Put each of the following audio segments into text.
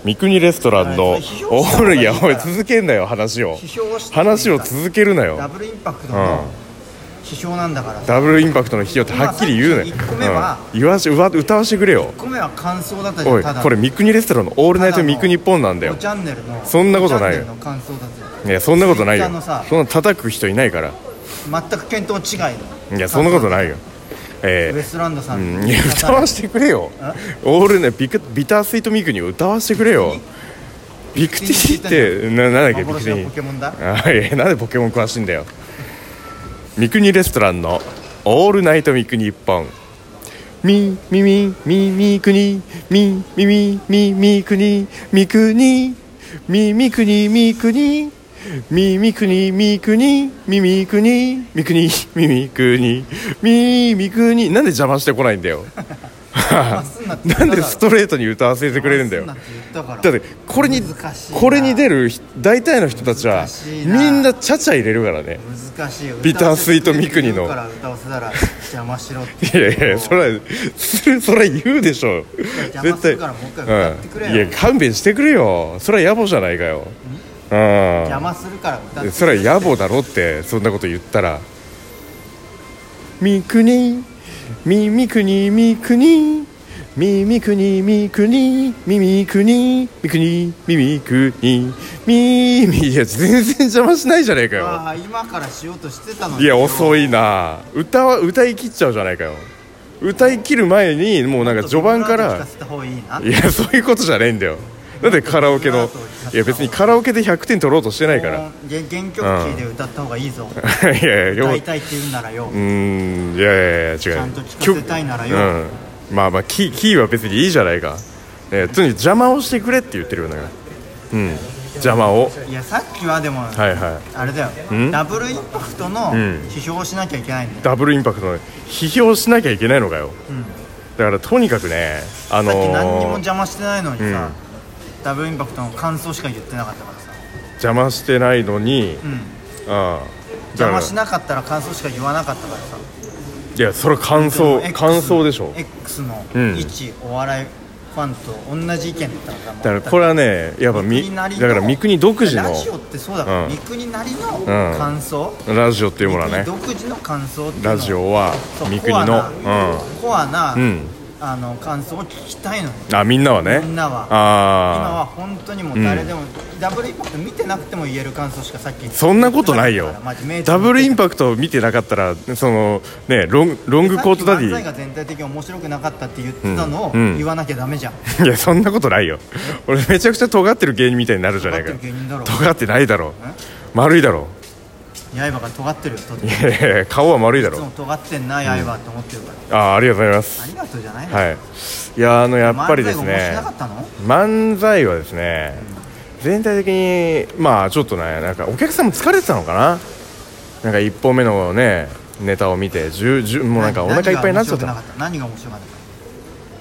三国レストランのオール、いやおい続けんなよ話を続けるなよ。 ダブルインパクトの批評なんだから、 ダブルインパクトの批評ってはっきり言うね。 1個目は、 歌わしてくれよ。 1個目は感想だったじゃん。 おいこれ三国レストランのオールナイト三国日本なんだよ。 チャンネルのそんなことないよ。 感想だった。 いやそんなことないよ。そんな叩く人いないから。 全く見当違いの。 いやそんなことないよ。 ウエストランドさん、 いや歌わしてくれよ。オールねビタースイートミクに歌わしてくれよ。ビクティってなんだっけ。ビクティポケモンだ。 なんでポケモン詳しいんだよ。三国レストランのオールナイト三国日本。み国み国み国み国み国み国み国み国耳国み国耳国み国耳国耳国なんで邪魔してこないんだよ。なんでストレートに歌わせてくれるんだよ。だってこれに出る大体の人たちはみんなチャチャ入れるからね。 難しい。 ビタースイートミクニの。 から歌わせたら邪魔しろって。 いやそれ言うでしょ。 絶対。 いや勘弁してくれよ。それは野暮じゃないかよ。 邪魔するから歌って。 それは野暮だろって。そんなこと言ったら。みくにみくにみくにみくにみくにみくにみくにみくにいや全然邪魔しないじゃないかよ。 今からしようとしてたのに。 いや遅いな。歌い切っちゃうじゃないかよ。歌い切る前にもうなんか序盤からいやそういうことじゃないんだよ。なんでカラオケのいや別にカラオケで100点取ろうとしてないから。 原曲キーで歌った方がいいぞ。 いや歌いたいって言うんならよ。 いや違う。ちゃんと聴かせたいならよ。 まあキーは別にいいじゃないか。とにかく邪魔をしてくれって言ってるよね。邪魔を。いやさっきはでもあれだよ。ダブルインパクトの批評をしなきゃいけないんだよ。 ダブルインパクトの批評をしなきゃいけないのかよ。だからとにかくねさっき何にも邪魔してないのにさ。ダブルインパクトの感想しか言ってなかったからさ。 邪魔してないのに、 邪魔しなかったら感想しか言わなかったからさ。 いやそれ感想でしょ。 X の一お笑いファンと同じ意見だったから。 だからこれはねやっぱだから三国独自のラジオってそうだから、三国なりの感想、 ラジオっていうものはね独自の感想っていうのラジオは三国のコアな感想を聞きたいのに。 みんなはね。 今は本当にもう誰でも、ダブルインパクト見てなくても言える感想しかさっきそんなことないよ。ダブルインパクト見てなかったらそのねロングコートダディ漫才が全体的に面白くなかったって言ってたのを言わなきゃダメじゃん。 いやそんなことないよ。俺めちゃくちゃ尖ってる芸人みたいになるじゃないか。尖ってないだろ。丸いだろ。 刃が尖ってるよ。 いや顔は丸いだろ。 いつも尖ってんな刃って思ってるから。 ありがとうございます。 ありがとうじゃないの。 はい。いややっぱりですね。漫才はですね、全体的にちょっとねなんかお客さんも疲れてたのかな。なんか1本目のねネタを見てもうなんかお腹いっぱいになっちゃった。 何が面白かった。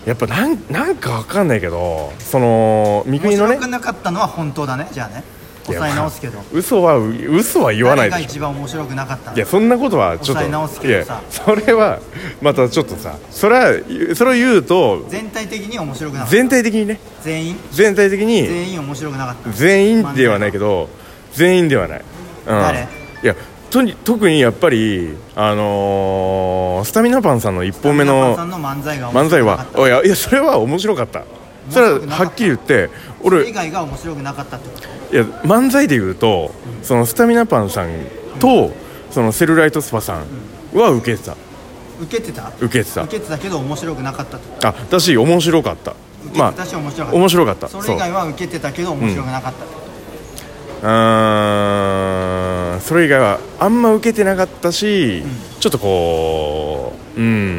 やっぱなんかわかんないけどその三国のね。 面白くなかったのは本当だね。じゃあね。抑え直すけど。 嘘は言わないでしょ。 誰が一番面白くなかったの。 いやそんなことはちょっと。 抑え直すけどさ。 それはまたちょっとさそれを言うと全体的に面白くなかった。 全体的にね。全体的に全員面白くなかった。 全員ではないけど全員ではない。 誰？ いや特にやっぱりスタミナパンさんの1本目の漫才はいやそれは面白かった。それははっきり言って俺それ以外が面白くなかったってこと。 いや漫才で言うとそのスタミナパンさんとそのセルライトスパさんは受けてた。 受けてたけど面白くなかったってこと。 だし面白かった。面白かった。 それ以外は受けてたけど面白くなかったってこと。 それ以外はあんま受けてなかったし、ちょっとこう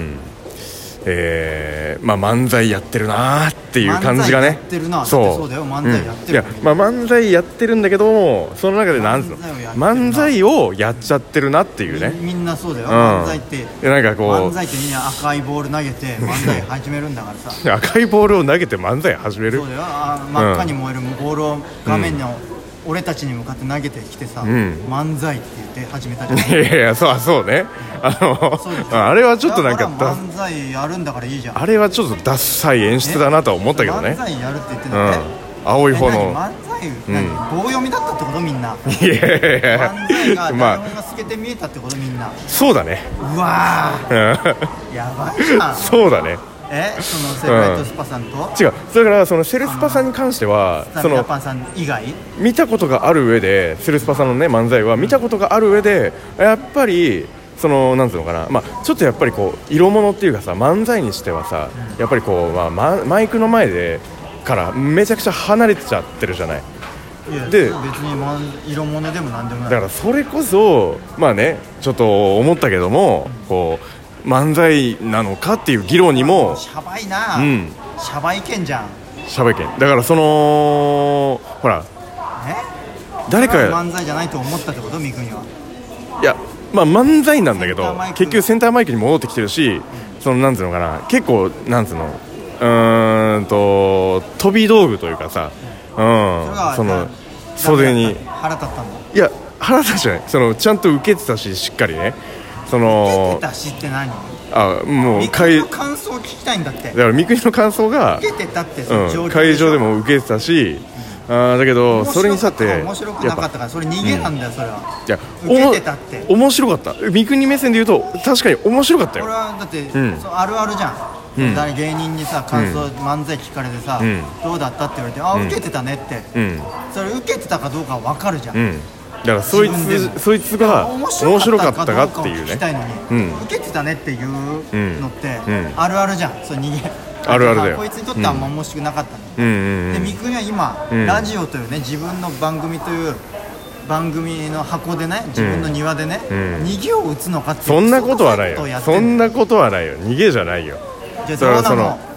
漫才やってるなーっていう感じがね。 そうだよ漫才やってる。 いや漫才やってるんだけどもその中で漫才をやっちゃってるなっていうね。 みんなそうだよ。漫才ってなんかこう漫才ってみんな赤いボール投げて漫才始めるんだからさ。 赤いボールを投げて漫才始める。 そうだよ。真っ赤に燃えるボールを画面の俺たちに向かって投げてきてさ、漫才って言って始めたじゃん。 いやそうね。あれはちょっとなんか漫才やるんだからいいじゃん。 あれはちょっとダッサい演出だなとは思ったけどね。 漫才やるって言ってんだね。 青い炎。 漫才、棒読みだったってことみんな。 いやいやいや漫才が台本が透けて見えたってことみんな。 そうだね。 うわーやばいじゃん。 そうだね。 そのセルライトスパさんと、 違う、だからそのセルスパさんに関してはスタミナパンさん以外見たことがある上で、セルスパさんのね漫才は見たことがある上で、やっぱりそのなんていうのかな、ちょっとやっぱりこう色物っていうかさ、漫才にしてはさ、やっぱりこう、マイクの前でからめちゃくちゃ離れてちゃってるじゃない。 いやで別に色物でもなんでもない。 だからそれこそちょっと思ったけども、こう漫才なのかっていう議論にもシャバいな、シャバいけんじゃん。 シャバいけんだから、そのほら誰か漫才じゃないと思ったってこと？三國は。いや漫才なんだけど、結局センターマイクに戻ってきてるし、そのなんつうのかな、結構なんつうの飛び道具というかさ、その袖に腹立ったんだ。 いや腹立つじゃない、そのちゃんと受けてたし、しっかりね、その受けてたしって何？ もう三國の感想を聞きたいんだって。 だから三國の感想が受けてたって、その状況会場でも受けてたし、だけどそれにさって面白くなかったから、それ逃げなんだよ、それは。 いや受けてたって面白かった。三國目線で言うと確かに面白かったよ。 これはだって、あるあるじゃん。芸人にさ感想、漫才聞かれてさ、どうだったって言われて、受けてたねって、それ受けてたかどうか分かるじゃん。 だからそいつが面白かったかっていうね、 受けてたねっていうのってあるあるじゃん。それ逃げあるあるだよ。 こいつにとってはあんま面白くなかったの。で三國は今、ラジオというね、自分の番組という番組の箱でね、自分の庭でね、逃げを打つのかっていう。 そんなことはないよ。そんなことはないよ。逃げじゃないよ。 じゃあどうなの？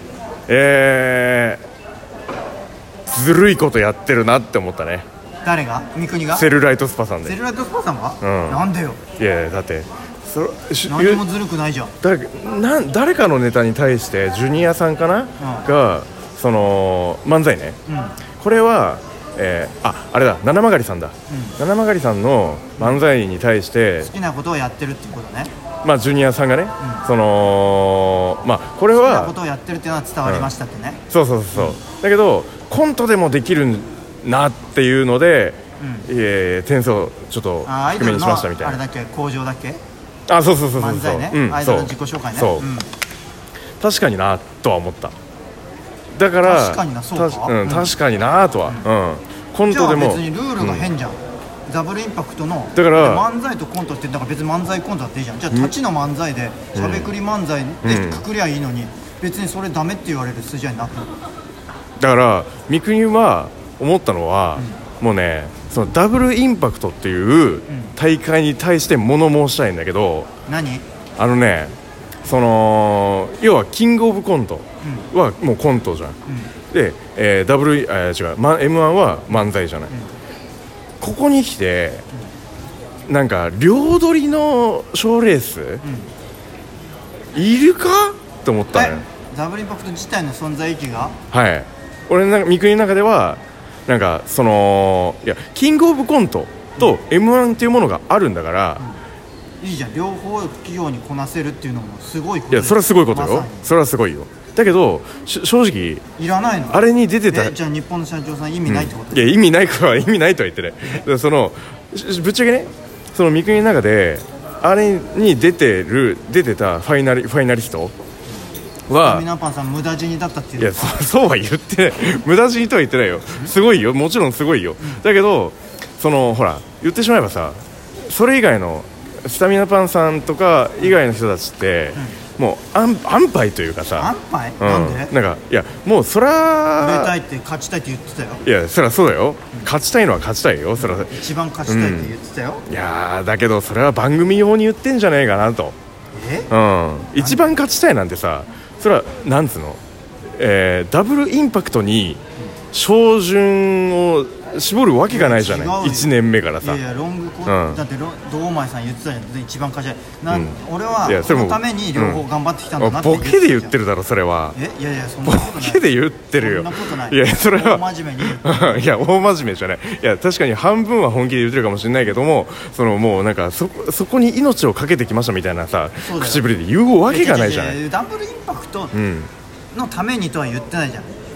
ずるいことやってるなって思ったね。 誰が？三國が？ セルライトスパさんで。 セルライトスパさんが？なんでよ。 いやだって何もずるくないじゃん。 誰かのネタに対してジュニアさんかな、がその漫才ね、これはあれだ、七曲さんだ、七曲さんの漫才に対して好きなことをやってるっていうことね。 ジュニアさんがね、そのこれは好きなことをやってるっていうのは伝わりましたってね。 そうだけどコントでもできるなっていうので、点数をちょっと低めにしましたみたいな。 あれだっけ、工場だっけ。 そう漫才ね、アイドルの自己紹介ね。 確かになとは思った。だから確かにな、そうか、 確かになとは、コントでもじゃあ別にルールが変じゃん。ダブルインパクトのだから漫才とコントって、だから別に漫才コントだっていいじゃん。じゃあ立ちの漫才でしゃべくり漫才でくくりゃいいのに、別にそれダメって言われる筋合いになってる。 だから三國は思ったのは、もうね、そのダブルインパクトっていう大会に対して物申したいんだけど、 何？ その要はキングオブコントはもうコントじゃん、で、M1 は漫才じゃない、ここに来てなんか両取りの賞レース、いるかと思ったのよ。 ダブルインパクト自体の存在意義が、 俺なんか三國の中ではなんかそのいやキングオブコントと M1 っていうものがあるんだから、 いいじゃん。両方企業にこなせるっていうのもすごいこと。 いやそれはすごいことよ、それはすごいよ。だけど正直いらないの。 あれに出てた。 じゃあ日本の社長さん意味ないってこと？ いや意味ないとは言ってないそのぶっちゃけね、その三國の中であれに出てたファイナリストはミナパンさん無駄死にだったっていう。 いやそうは言ってない。無駄死にとは言ってないよ。すごいよ、もちろんすごいよ、だけどそのほら言ってしまえばさ、それ以外のスタミナパンさんとか以外の人たちって、もう安牌というかさ。 安牌？なんで？ なんかいやもうそら売れたいって勝ちたいって言ってたよ。 いやそりゃそうだよ、勝ちたいのは勝ちたいよ、そりゃ一番勝ちたいって言ってたよ。 いやだけどそれは番組用に言ってんじゃないかなと。一番勝ちたいなんてさ、それはなんつうの、ダブルインパクトに照準を絞るわけがないじゃない、1年目からさ。 いやいやロングコート、だって堂前さん言ってたじゃん、一番勝ちたい。俺はそのために両方頑張ってきたんだなってボケで言ってるだろそれは。 いやいやそんなことない。 ボケで言ってるよ。 そんなことない。 いやそれは大真面目にいや大真面目じゃない。いや確かに半分は本気で言ってるかもしれないけども、そのもうなんかそこに命をかけてきましたみたいなさ口ぶりで言うわけがないじゃない。 ダブルインパクトのためにとは言ってないじゃん。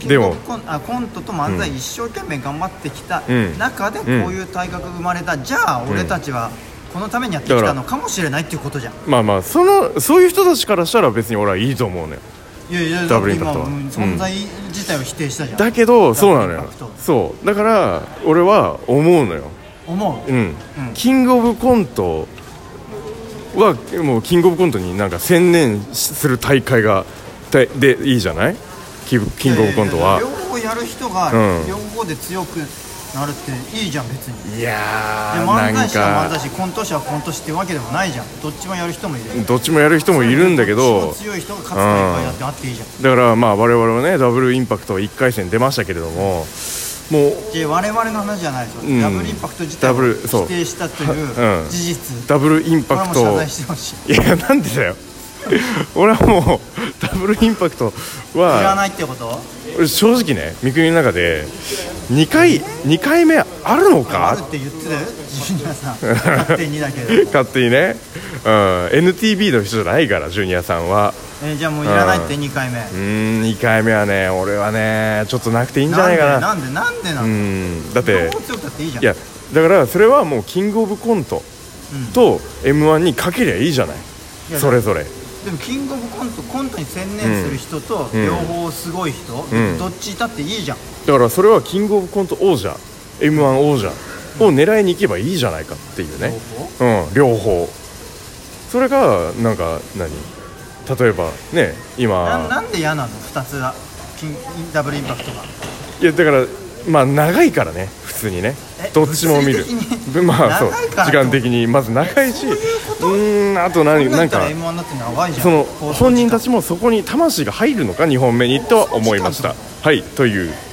でもコントと漫才一生懸命頑張ってきたうん中でこういう体格が生まれた、じゃあ俺たちはこのためにやってきたのかもしれないっていうことじゃん。 まあまあそういう人たちからしたら別に俺はいいと思うのよ。 いやいや、 ダブルインパクトは今存在自体を否定したじゃん。 だけどそうなのよダブルインパクト。 そうだから俺は思うのよ。 思う、 キングオブコントはもうキングオブコントになんか専念する大会でいいじゃない。キングオブコントは両方やる人がうん両方で強くなるっていいじゃん別に。 いやでー漫才師はなんか漫才師、コント師はコント師ってわけでもないじゃん。どっちもやる人もいる。 どっちもやる人もいるんだけど、 どっちも強い人が勝つ大会だってあっていいじゃん。 だからまあ我々はねダブルインパクト1回戦出ましたけれども、もうで我々の話じゃないですよ、 うんダブルインパクト自体をダブルそう否定したといううん事実、 ダブルインパクトこれはもう謝罪してほしい。 いやなんでだよ俺はもうダブルインパクトいらはないってこと？ 正直ね三國の中で2回目あるのあるかって言ってたよジュニアさん勝手にだけど勝手にね、NTB の人じゃないからジュニアさんは。 じゃあもういらないって2回目。 2回目はね俺はねちょっとなくていいんじゃないかな。 なんでだって両方強くたっていいじゃん。 いやだからそれはもうキングオブコントと M1 にかけりゃいいじゃない、 いやそれぞれ。 でもキングオブコントに専念する人とうん両方すごい人、 んどっちいたっていいじゃん。 だからそれはキングオブコント王者 M1 王者を狙いに行けばいいじゃないかっていうね。両方それがなんか例えばね今なんで嫌なの2つはダブルインパクトが。 いやだからまあ長いからね普通にねどっちも見る。 物理的まあそう長いから時間的にまず長いしあとなんか M1 だって長いじゃん。 その放送時間本人たちもそこに魂が入るのか2本目にとは思いました。はいという